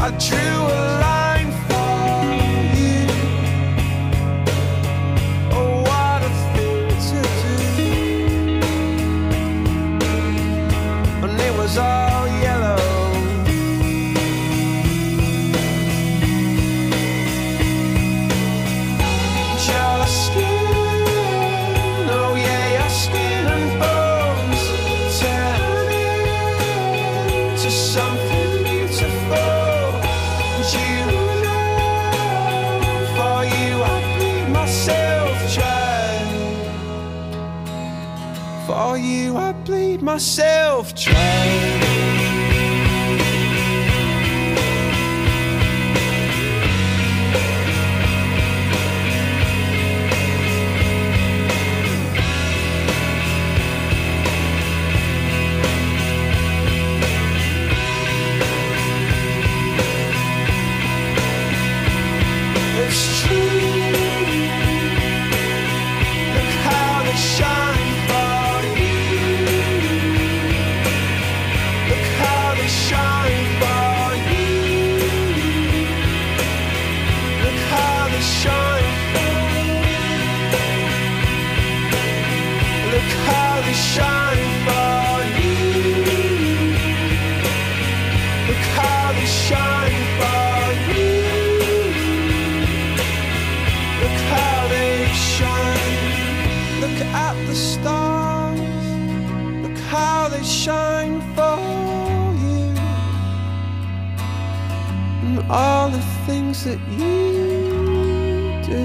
I drew a line for you. Oh, what a thing to do. And it was all yellow. Your skin, oh yeah, your skin and bones turn into something beautiful. And you know, for you I bleed myself dry. For you I bleed myself dry. It's true. Look how they shine for you. Look how they shine for you. Look how they shine for you. Look how they shine for you. Look how they shine for you. Look how they shine. Look at the stars. Look how they shine for you. And all the things that you do.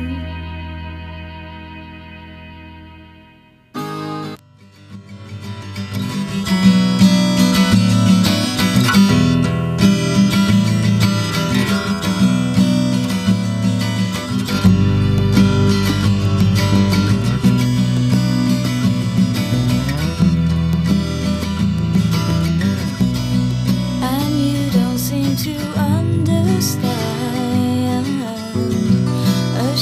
And you don't seem to understand.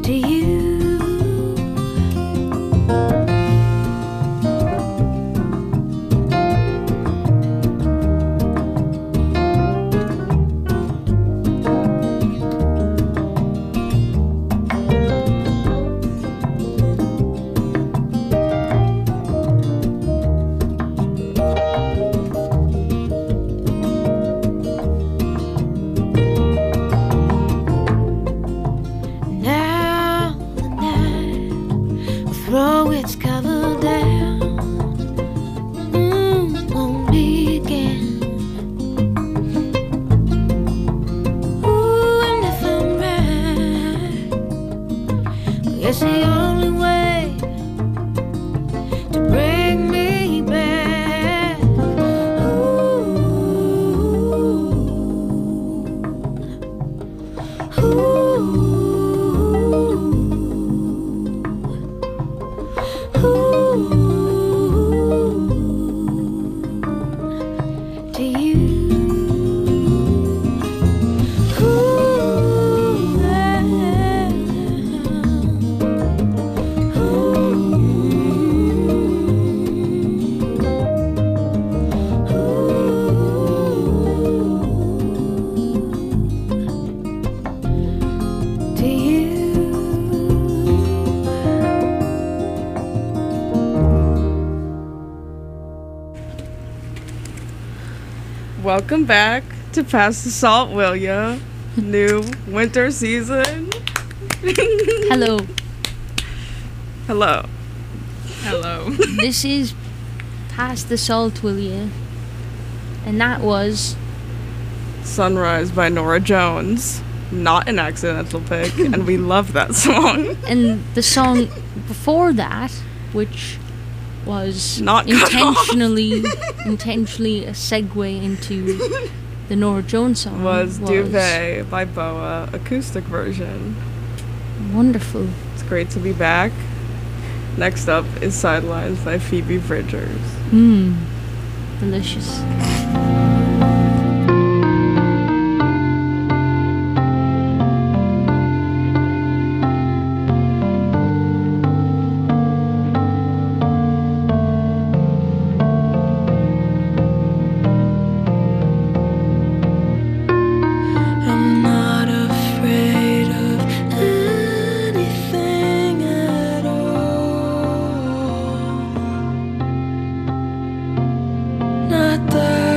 to you. Throw its cover down on me again. Ooh, and if I'm right, I guess the only way to bring me back. Ooh. To you. To you. Welcome back to Pass the Salt, will ya? New winter season. Hello. Hello. Hello. This is Pass the Salt, will ya? And that was Sunrise by Nora Jones. Not an accidental pick, and we love that song. and the song before that, which was Not cut off. intentionally a segue into the Nora Jones song, Was Duvet by Boa, acoustic version. wonderful. It's great to be back. Next up is Sidelines by Phoebe Bridgers. Delicious. I'm not afraid of anything at all. Not that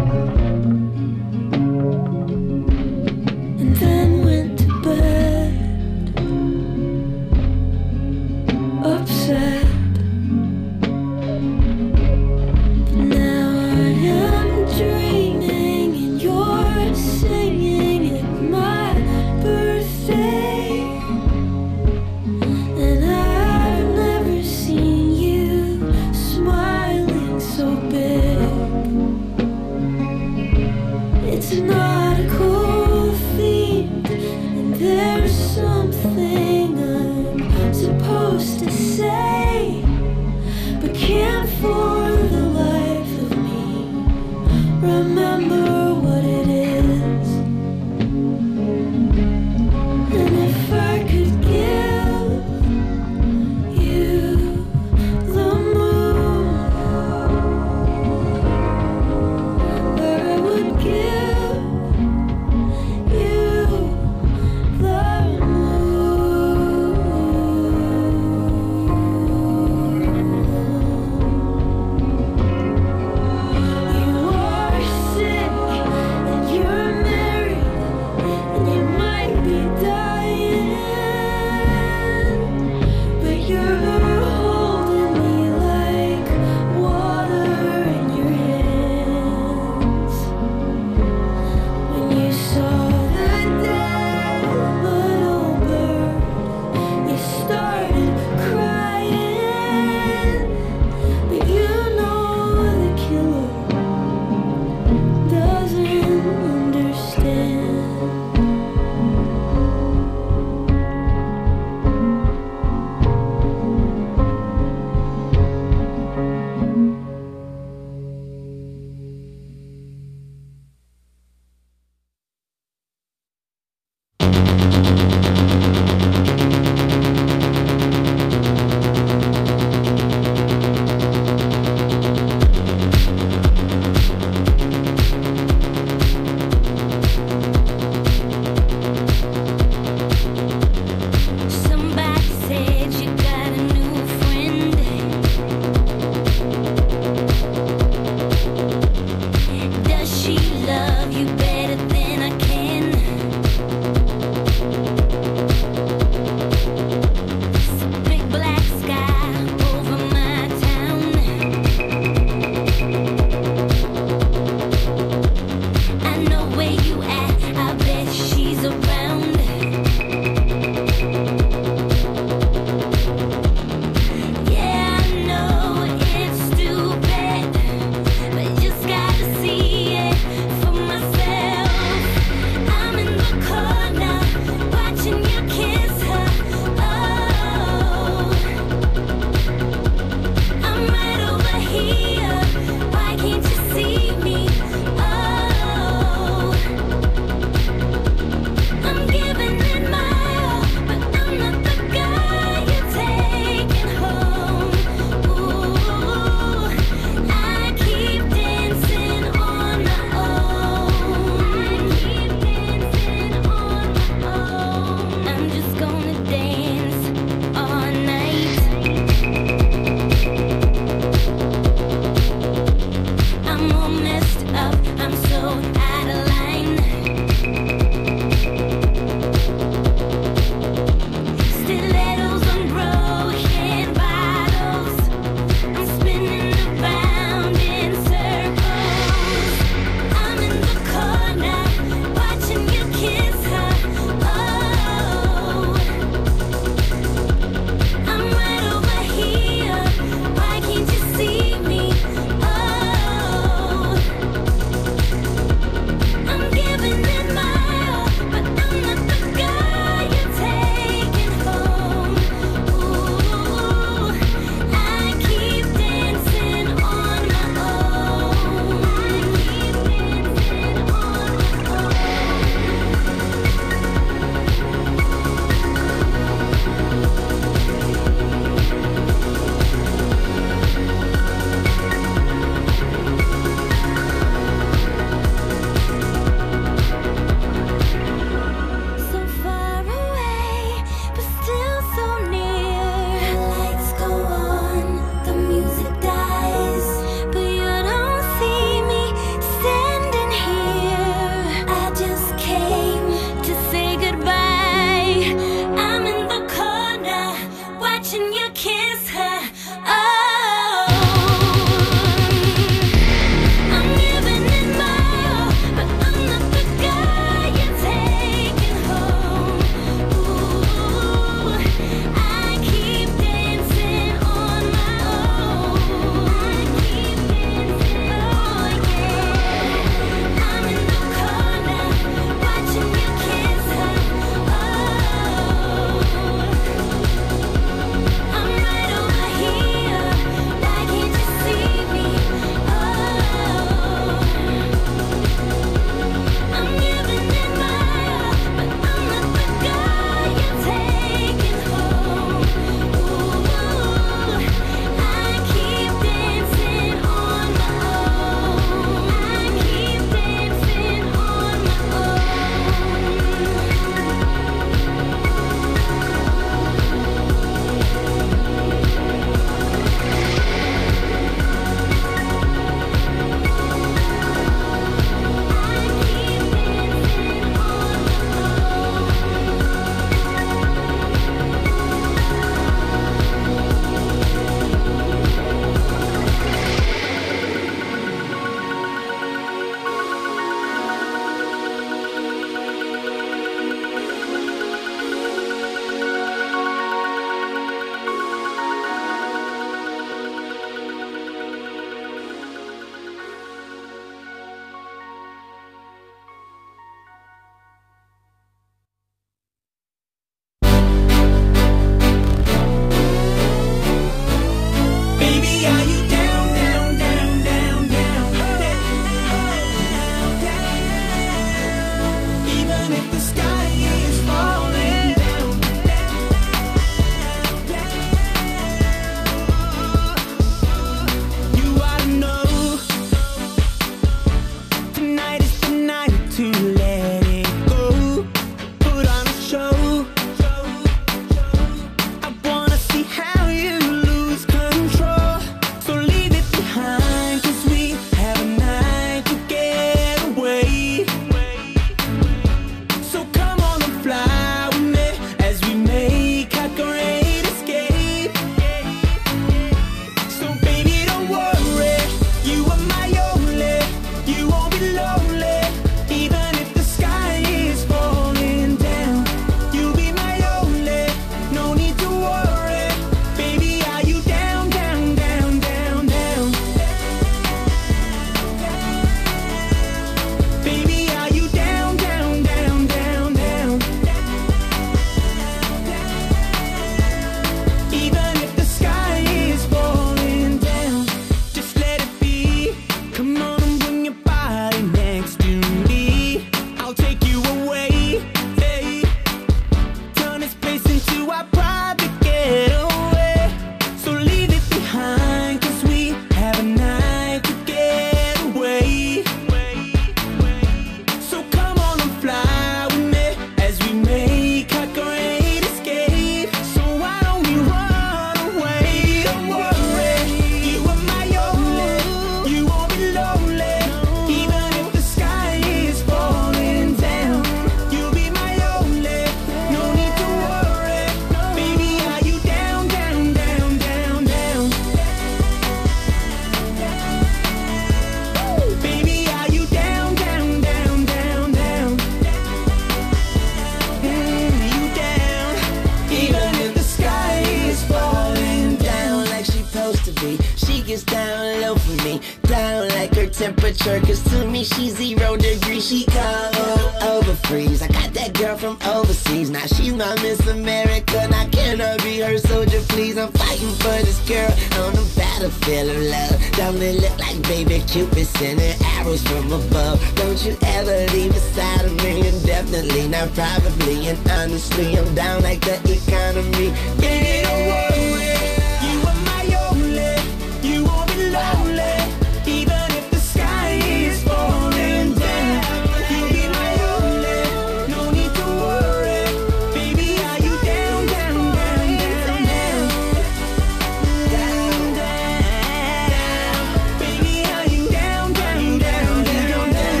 feet. She gets down low for me, down like her temperature. Cause to me she's 0 degrees. She cold over freeze. I got that girl from overseas. Now she's my Miss America. Now can I be her soldier, please? I'm fighting for this girl on the battlefield of love. Don't it look like baby Cupid sending arrows from above? Don't you ever leave aside of me, indefinitely, not probably. And honestly, I'm down like the economy. Baby, don't worry, you are my only. You won't be lonely, even if the sky is falling down. You'll be my only, no need to worry. Baby, are you down, down, down, down, down? Down, down. Baby, are you down, down, down, down, down?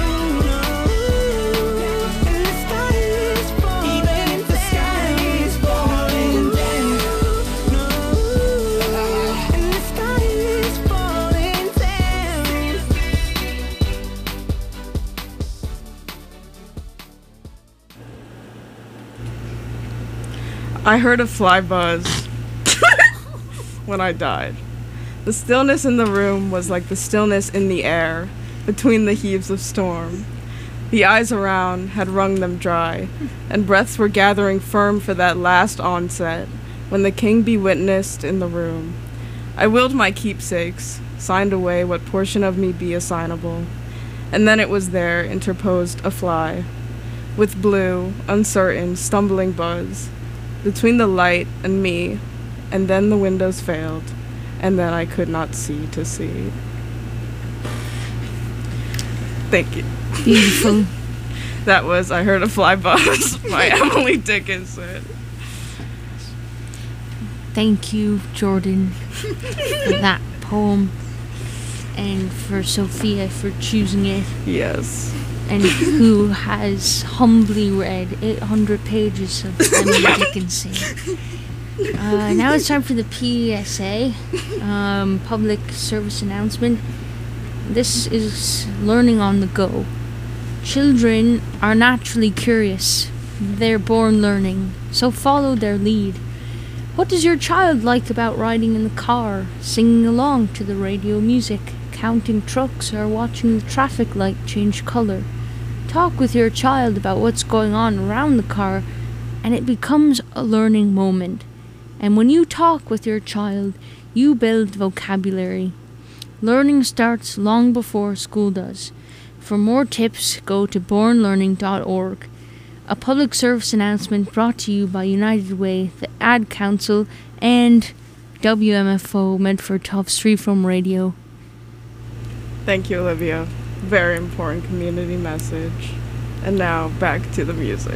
And the sky is falling, even if the sky is falling down. And the sky is falling down. I heard a fly buzz when I died. The stillness in the room was like the stillness in the air between the heaves of storm. The eyes around had wrung them dry, and breaths were gathering firm for that last onset when the king be witnessed in the room. I willed my keepsakes, signed away what portion of me be assignable, and then it was there interposed a fly, with blue, uncertain, stumbling buzz, between the light and me, and then the windows failed, and then I could not see to see. Thank you. Beautiful. That was I Heard a Fly Buzz by Emily Dickinson. Thank you, Jordan, for that poem, and for Sophia for choosing it, Yes. and who has humbly read 800 pages of Emily Dickinson. Now it's time for the PSA, public service announcement. This is learning on the go. Children are naturally curious. They're born learning, so follow their lead. What does your child like about riding in the car, singing along to the radio music, counting trucks, or watching the traffic light change color? Talk with your child about what's going on around the car, and it becomes a learning moment. And when you talk with your child, you build vocabulary. Learning starts long before school does. For more tips, go to bornlearning.org. A public service announcement brought to you by United Way, the Ad Council, and WMFO Medford Tufts Freeform Radio. Thank you, Olivia. Very important community message. And now back to the music.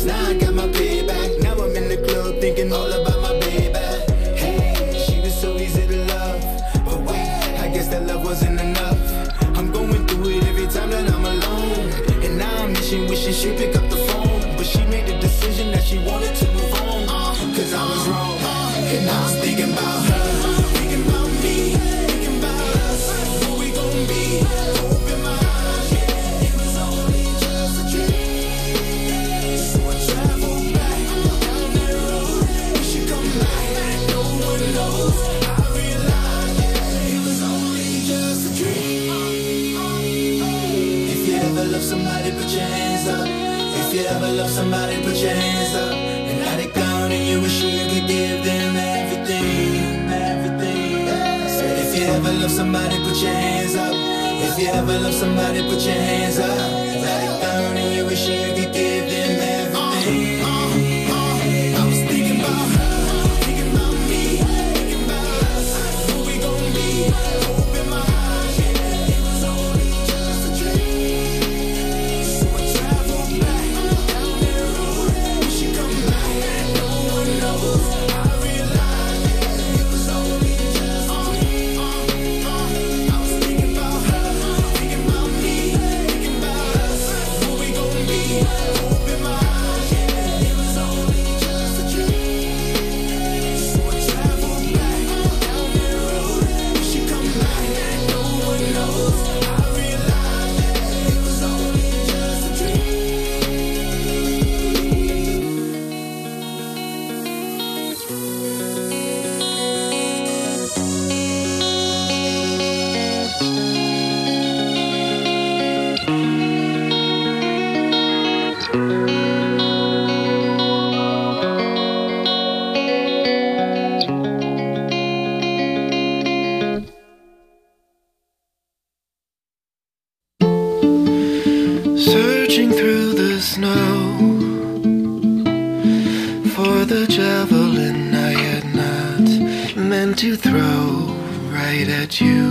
So easy she pick up the phone, but she made the decision that she wanted to move on. Cause I was wrong, and I was thinking about her, thinking about me, thinking about us, who we gon' be. Open my eyes, it was only just a dream. So I traveled back down that road, we should come back, no one knows. I realized it was only just a dream. If you ever love somebody, put your hands up. If you ever love somebody, put your hands up. And let it down and you wish you could give them everything, everything. Said if you ever love somebody, put your hands up. If you ever love somebody, put your hands up. Let it down and you wish you could give them everything. I was thinking about her, thinking about me, thinking about us, who we gon' be. Open my eyes, it was only just a dream. So I traveled back down that road, we should come back, no one knows. I realized it was only just a dream. I was thinking about her, thinking about me, thinking about us, who we gon' be. Open my eyes, it was only just a dream. So I traveled back down that road, we should come back, no one knows. I realized it was only just a dream. Searching through the snow for the javelin I had not meant to throw right at you.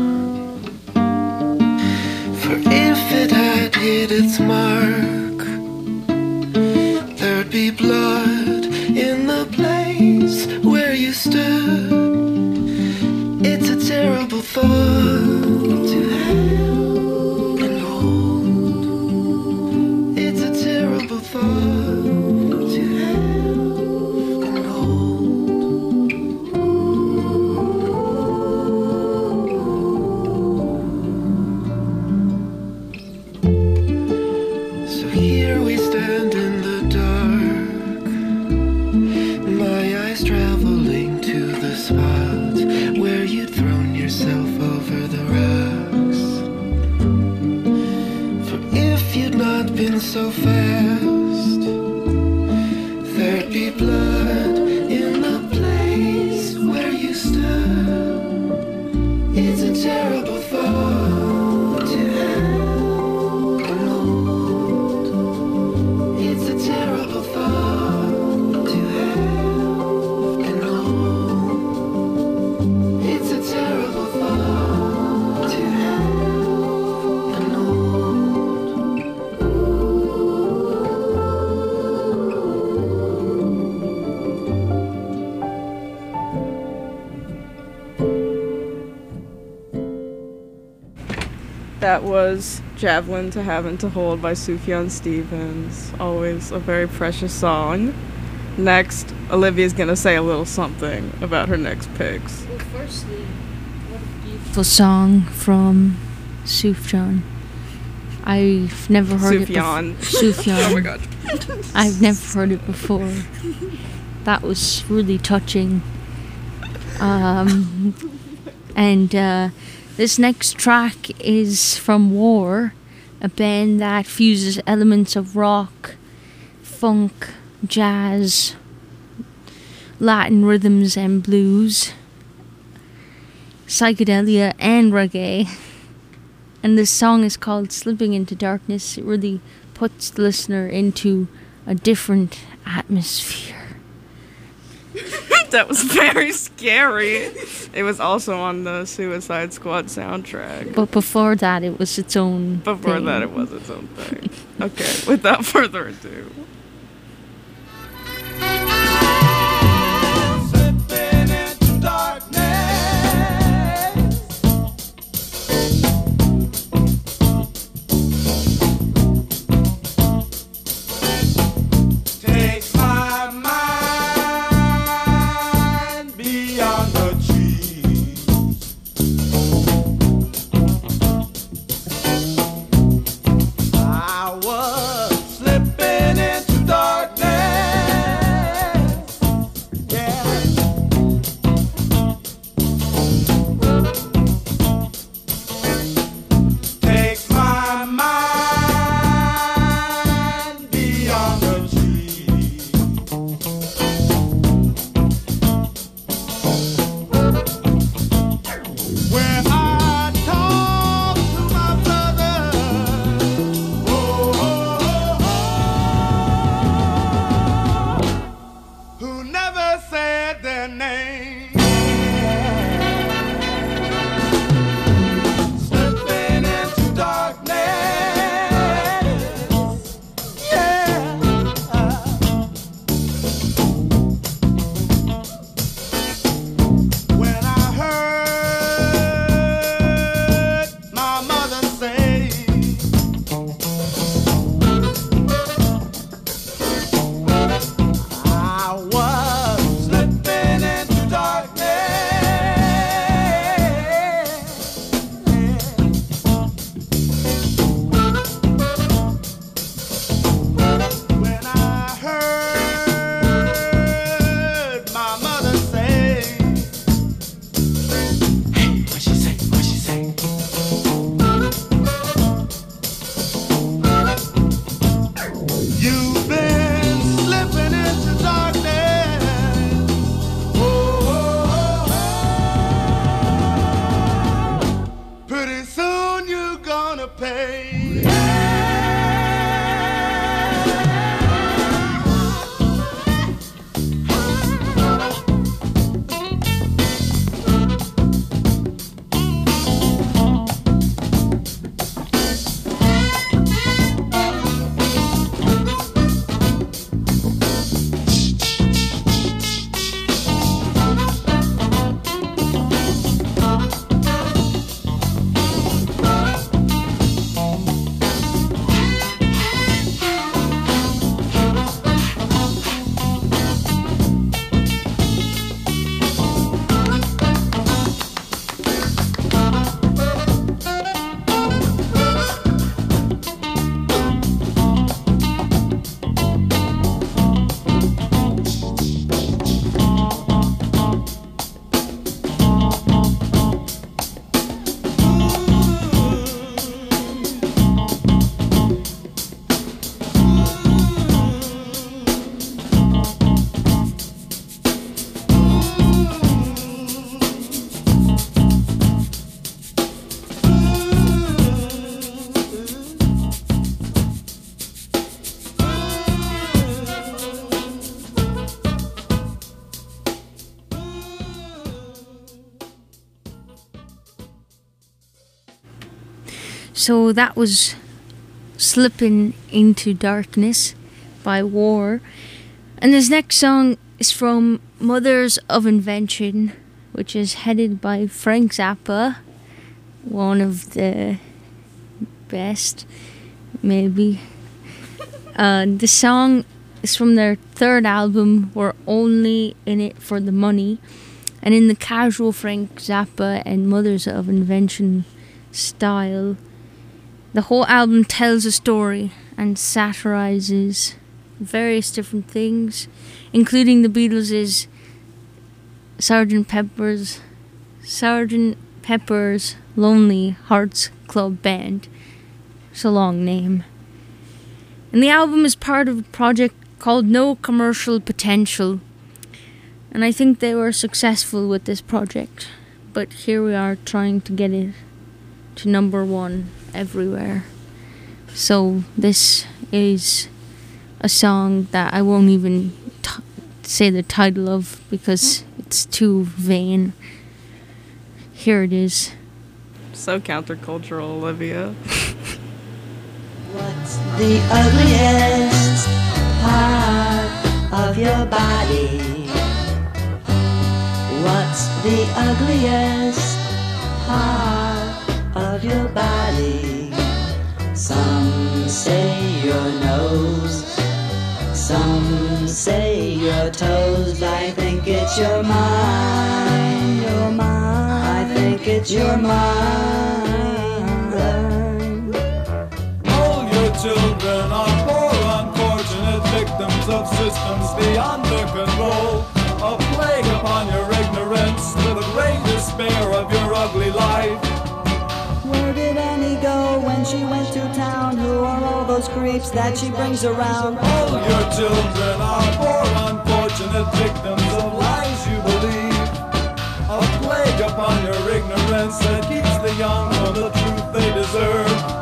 For if it had hit its mark, there'd be blood in the place where you stood. It's a terrible thought to have and hold. It's a terrible thought to have and hold. So here we stand in the dark, my eyes traveling to the spot where you'd thrown yourself over the rocks. For if you'd not been so fast, there'd be blood in the place where you stood. It's a terrible thought to have and hold. It's a terrible thought to have and hold. It's a terrible thought to have and hold. That was Javelin to Have and to Hold by Sufjan Stevens. Always a very precious song. Next, Olivia's gonna say a little something about her next picks. Well, firstly, what a beautiful song from Sufjan. I've never heard Sufjan. it before. Sufjan. Oh my god. I've never heard it before. That was really touching. And this next track is from War, a band that fuses elements of rock, funk, jazz, Latin rhythms and blues, psychedelia and reggae. And this song is called Slipping into Darkness. It really puts the listener into a different atmosphere. That was very scary. It was also on the Suicide Squad soundtrack. But before that, it was its own Before thing. that, it was its own thing. Okay, without further ado. Slipping into darkness. So that was Slipping Into Darkness by War. And this next song is from Mothers of Invention, which is headed by Frank Zappa, one of the best, maybe. The song is from their third album, We're Only In It For The Money. And in the casual Frank Zappa and Mothers of Invention style, the whole album tells a story and satirizes various different things, including the Beatles' Sgt. Pepper's Lonely Hearts Club Band. It's a long name. And the album is part of a project called No Commercial Potential. And I think they were successful with this project. But here we are trying to get it to number 1 everywhere. So this is a song that I won't even say the title of because it's too vain. Here it is. So countercultural, Olivia. What's the ugliest part of your body? What's the ugliest part of your body? Some say your nose, some say your toes. I think it's your mind, your mind. I think it's your mind. All your children are poor, unfortunate victims of systems beyond their control. A plague upon your ignorance, to the great despair of your ugly life. Where did Annie go when she went to town? Who are all those creeps that she brings around? All your children are poor, unfortunate victims of lies you believe. A plague upon your ignorance that keeps the young from the truth they deserve.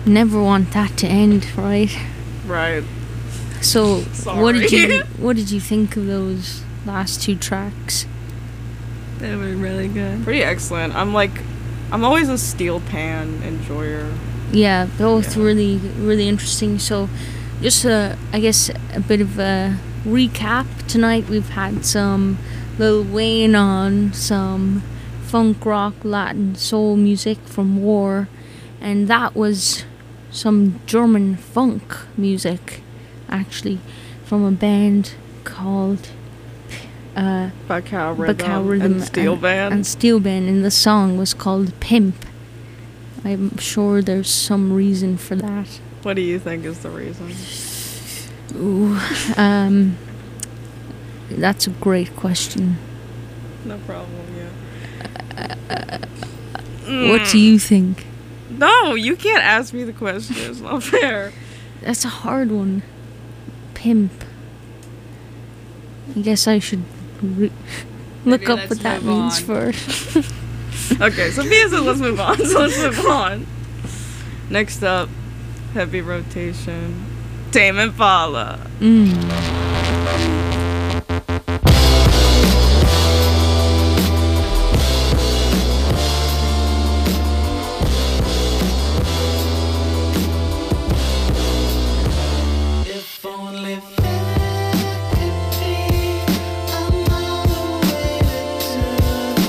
never want that to end, right? Right. So, Sorry. what did you think of those last two tracks? They were really good. Pretty excellent. I'm always a Steel Pan enjoyer. Yeah, both Yeah. really interesting. So, just I guess a bit of a recap. Tonight we've had some Lil Wayne on, some funk rock, Latin soul music from War, and that was some German funk music, actually, from a band called Bacau Rhythm, Bacau Rhythm and Steel Band. and Steel Band, and the song was called Pimp. I'm sure there's some reason for that. What do you think is the reason? Ooh, that's a great question. No problem, yeah. What do you think? No, you can't ask me the question. It's not fair. That's a hard one. Pimp. I guess I should look up let's what that move means on. first. Okay, so Pia said let's move on, so let's move on. Next up, heavy rotation. Tame Impala. If only there could be another way to do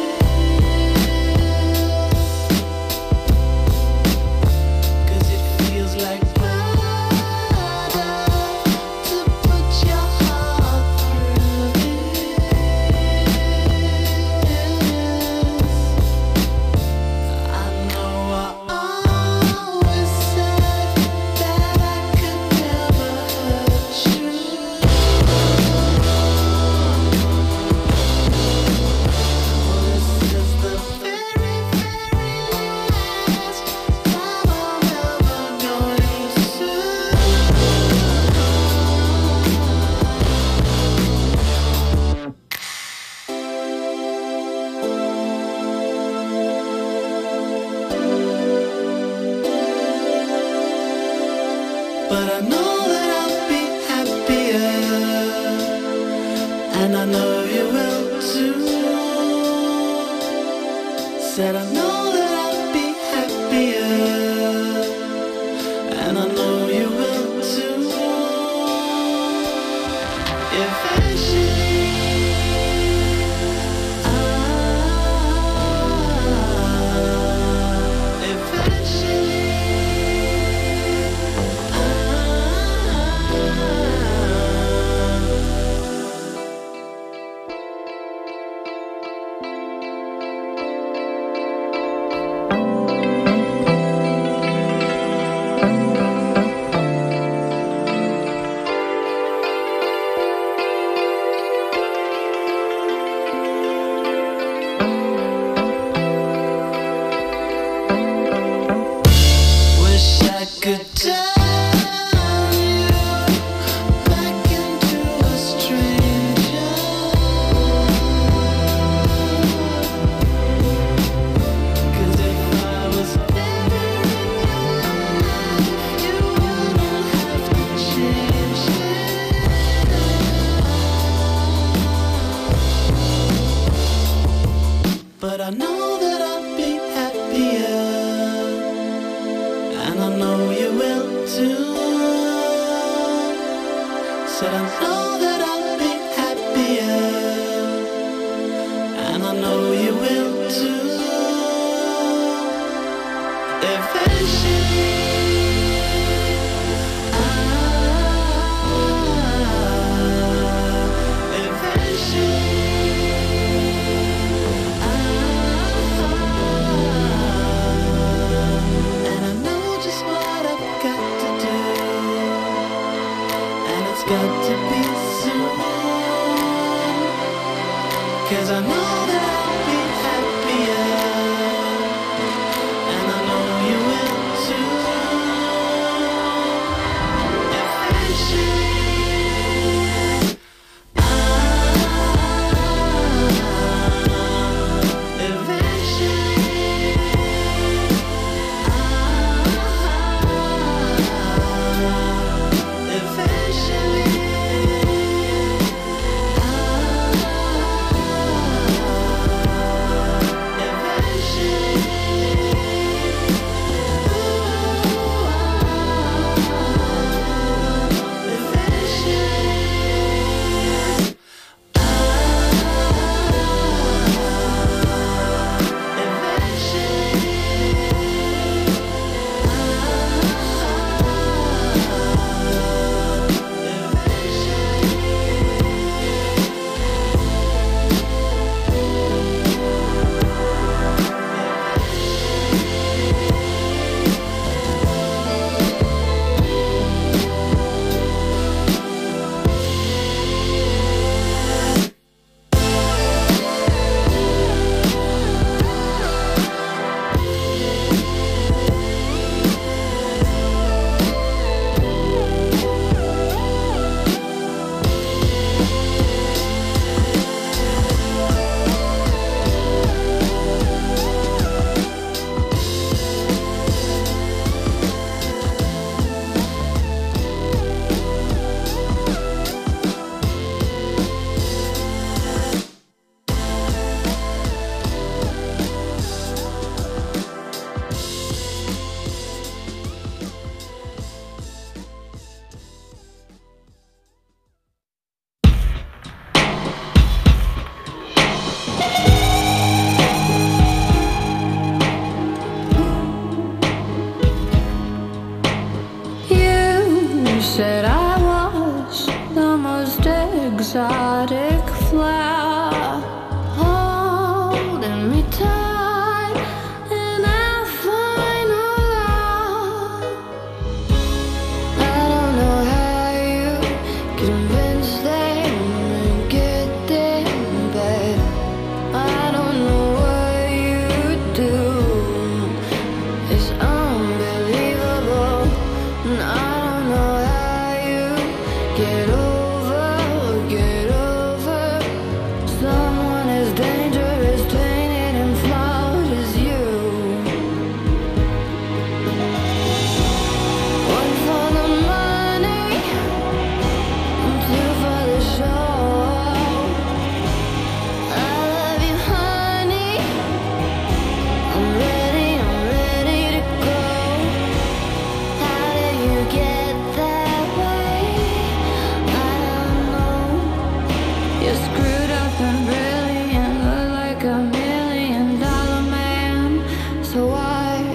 this. 'Cause it feels like murder to put your heart through this. I know I always said that I could never hurt you. Well, this is the very, very last time I'm ever going to. But I know that I'll be happier, and I know you will too. Said I know that I'll be happier, and I know you will too. Eventually, wish I could turn you back into a stranger. 'Cause if I was there in your life, you wouldn't have to change it. But I know that I'll be happier, and I know you will too. Said I know that I'll be happier, and I know you will too. Eventually, and I know just what I've got to do, and it's got to be soon. 'Cause I know that I'll be happier, and I know you will too.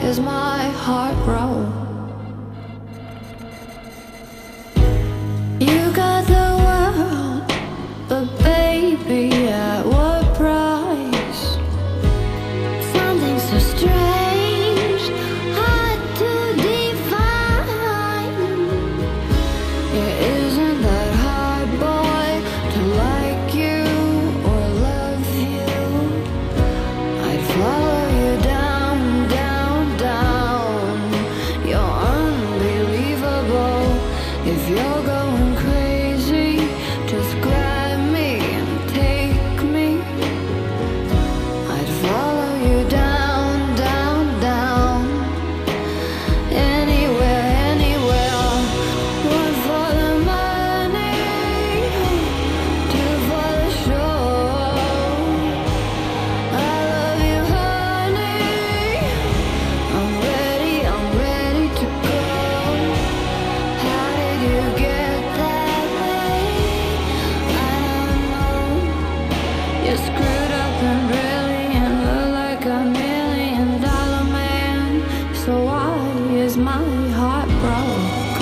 is my heart broke? You got the world, but baby, at what price? Something so strange, hard to define. It isn't that hard, boy, to like you or love you. I'd follow you down, down, down. You're unbelievable. If you're going crazy, just grab me and take me. I'd follow you down, down, down. Anywhere, anywhere. One for the money, two for the show. I love you, honey. I'm ready to go. How did you get that way? I don't know. You're screwed up and brilliant, look like $1 million man. So why is my heart broke?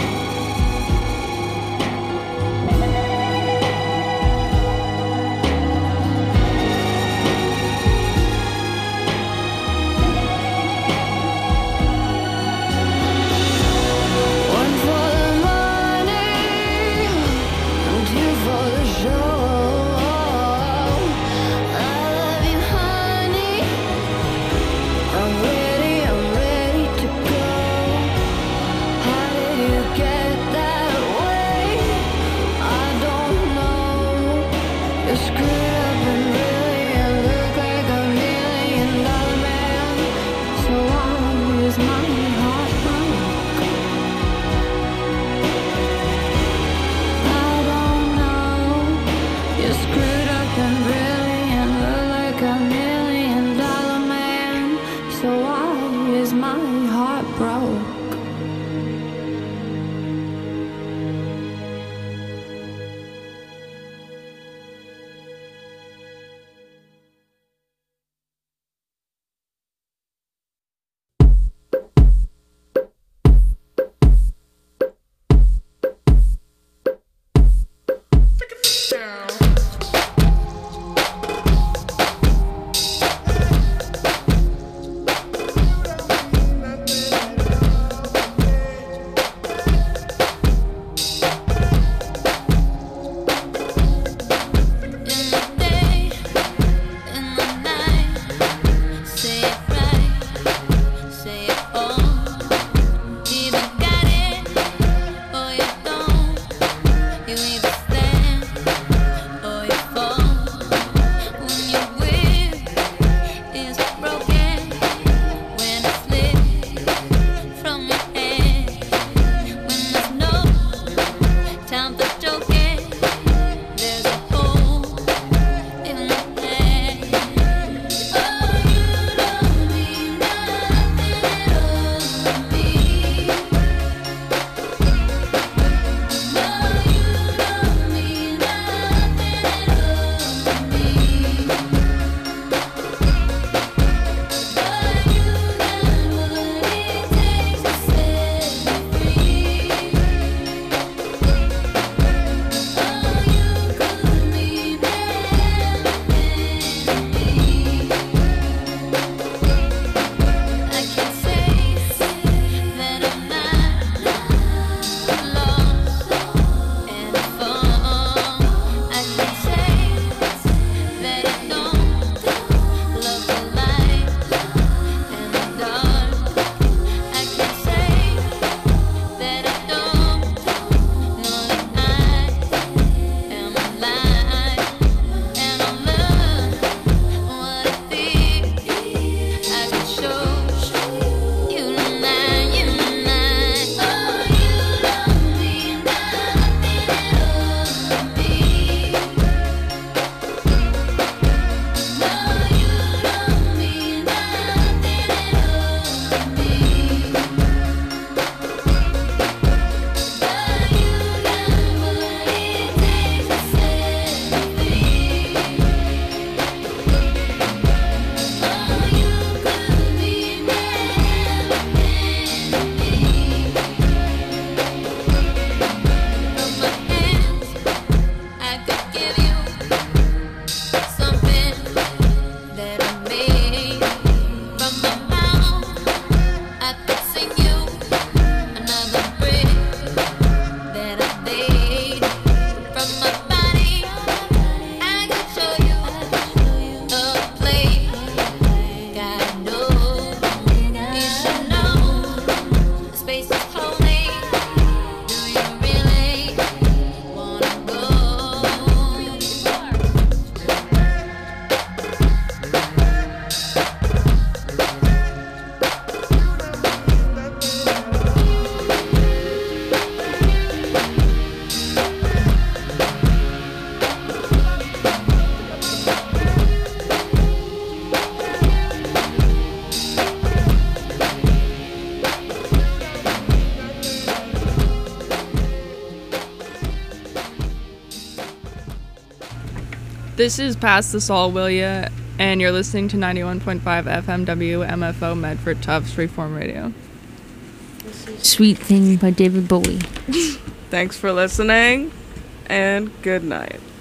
One for the money, two for the show. I love you, honey. I'm ready to go. How did you get that way? I don't know. You're screwed up and brilliant, look like $1 million man. So why is my heart broke? I don't know. You're screwed up and brilliant, look like $1 million man. So why is my heart broke? I could sing you another brick that I made from my body. I could show you a place. Gotta know, you should know. The space is holy. Do you really wanna go? This is Past the Salt, will ya? And you're listening to 91.5 FM WMFO Medford Tufts Reform Radio. Sweet Thing by David Bowie. Thanks for listening, and good night.